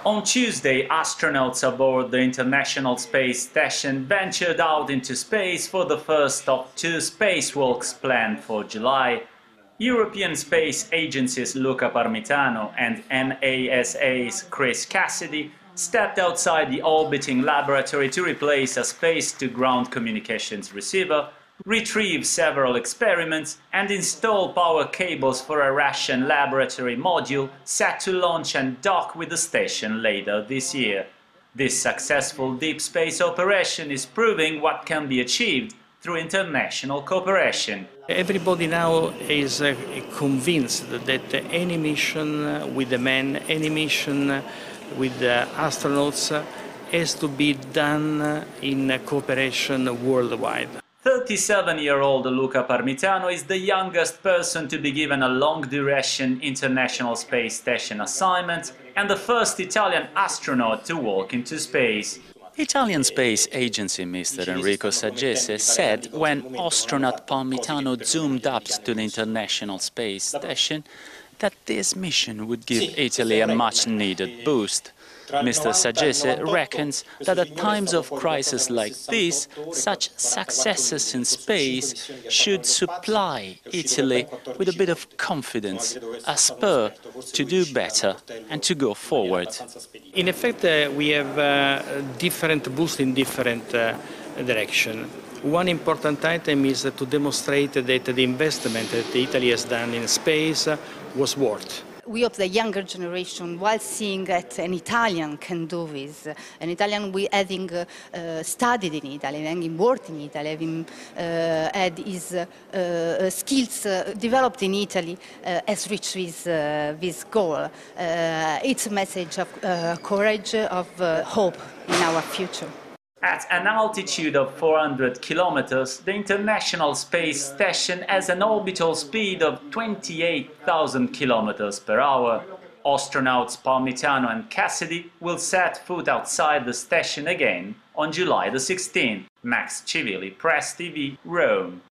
On Tuesday, astronauts aboard the International Space Station ventured out into space for the first of two spacewalks planned for July. European Space Agency's Luca Parmitano and NASA's Chris Cassidy stepped outside the orbiting laboratory to replace a space-to-ground communications receiver, retrieve several experiments, and install power cables for a Russian laboratory module set to launch and dock with the station later this year. This successful deep space operation is proving what can be achieved through international cooperation. Everybody now is convinced that any mission with the men, any mission with the astronauts has to be done in cooperation worldwide. 37-year-old Luca Parmitano is the youngest person to be given a long-duration International Space Station assignment and the first Italian astronaut to walk into space. Italian Space Agency Mr. Enrico Saggese said when astronaut Parmitano zoomed up to the International Space Station that this mission would give Italy a much-needed boost. Mr. Saggese reckons that at times of crisis like this, such successes in space should supply Italy with a bit of confidence, a spur to do better and to go forward. In effect, we have different boosts in different directions. One important item is to demonstrate that the investment that Italy has done in space was worth. We hope the younger generation, while seeing that an Italian can do this, an Italian having studied in Italy, having worked in Italy, having had his skills developed in Italy, has reached this goal. It's a message of courage, of hope in our future. At an altitude of 400 kilometers, the International Space Station has an orbital speed of 28,000 kilometers per hour. Astronauts Parmitano and Cassidy will set foot outside the station again on July the 16th. Max Civili, Press TV, Rome.